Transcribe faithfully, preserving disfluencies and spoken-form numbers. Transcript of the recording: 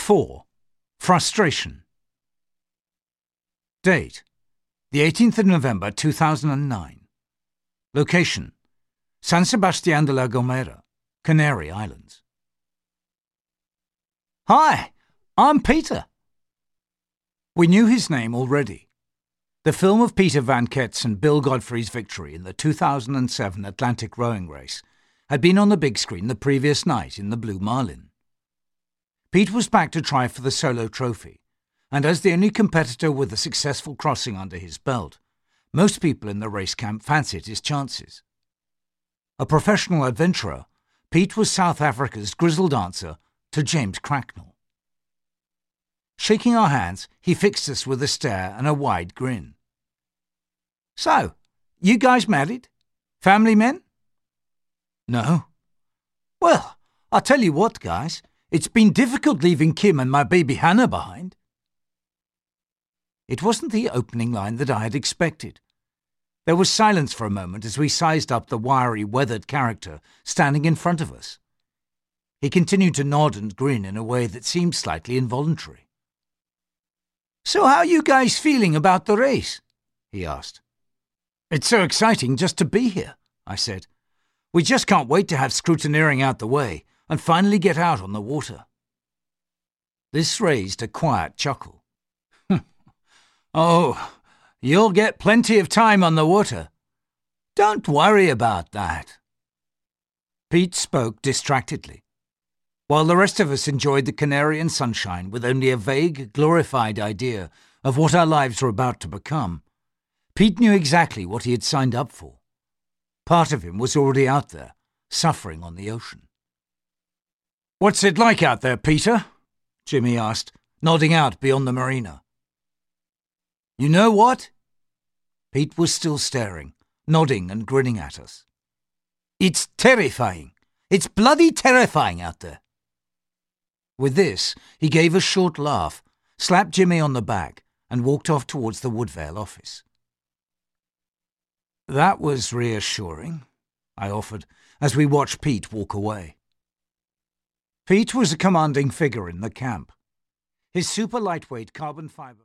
four. Frustration. Date: the eighteenth of November two thousand nine. Location: San Sebastián de la Gomera, Canary Islands. Hi, I'm Peter. We knew his name already. The film of Peter Van Ket's and Bill Godfrey's victory in the two thousand seven Atlantic rowing race had been on the big screen the previous night in the Blue Marlin. Pete was back to try for the solo trophy, and as the only competitor with a successful crossing under his belt, most people in the race camp fancied his chances. A professional adventurer, Pete was South Africa's grizzled answer to James Cracknell. Shaking our hands, he fixed us with a stare and a wide grin. So, you guys married? Family men? No. Well, I'll tell you what, guys, it's been difficult leaving Kim and my baby Hannah behind. It wasn't the opening line that I had expected. There was silence for a moment as we sized up the wiry, weathered character standing in front of us. He continued to nod and grin in a way that seemed slightly involuntary. So how are you guys feeling about the race? He asked. It's so exciting just to be here, I said. We just can't wait to have scrutineering out the way and finally get out on the water. This raised a quiet chuckle. Oh, you'll get plenty of time on the water. Don't worry about that. Pete spoke distractedly, while the rest of us enjoyed the Canarian sunshine with only a vague, glorified idea of what our lives were about to become. Pete knew exactly what he had signed up for. Part of him was already out there, suffering on the ocean. What's it like out there, Peter? Jimmy asked, nodding out beyond the marina. You know what? Pete was still staring, nodding and grinning at us. It's terrifying. It's bloody terrifying out there. With this, he gave a short laugh, slapped Jimmy on the back, and walked off towards the Woodvale office. That was reassuring, I offered, as we watched Pete walk away. Pete was a commanding figure in the camp. His super lightweight carbon fiber